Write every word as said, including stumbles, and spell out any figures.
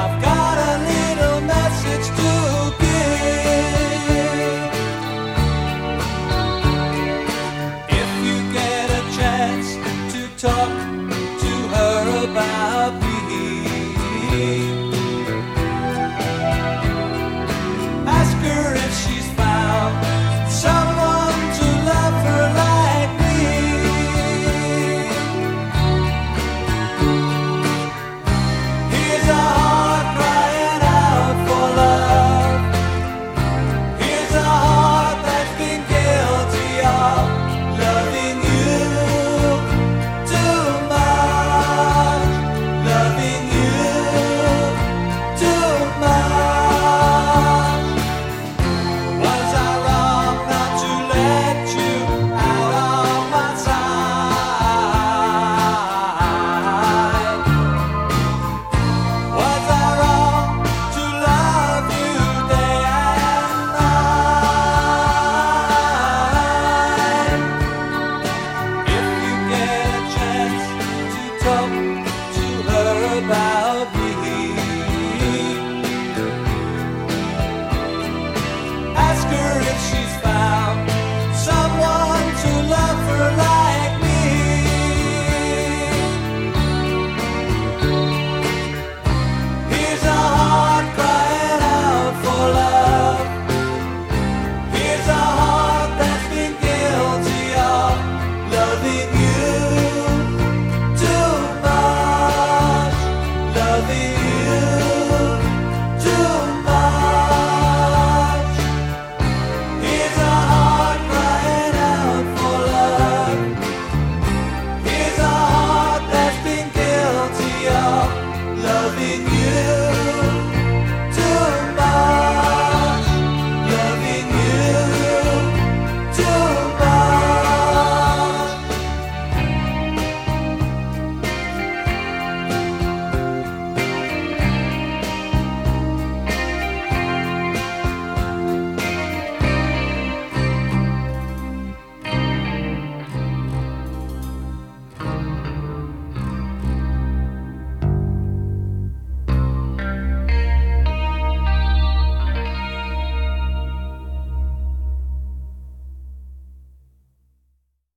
I've got a little message to give. If you get a chance to talk to her about me, ask her if she's found someone to love her like me. Here's a heart crying out for love. Here's a heart that's been guilty of loving you too much, loving you too much. Was I wrong not to let you out of my sight? Was I wrong to love you day and night? If you get a chance to talk to her about me, ask her if she's found someone to love her like me. Here's a heart crying out for love. Here's a heart that's been guilty of loving you too much, loving you too much. Here's a heart crying out for love. Here's a heart that's been guilty of loving you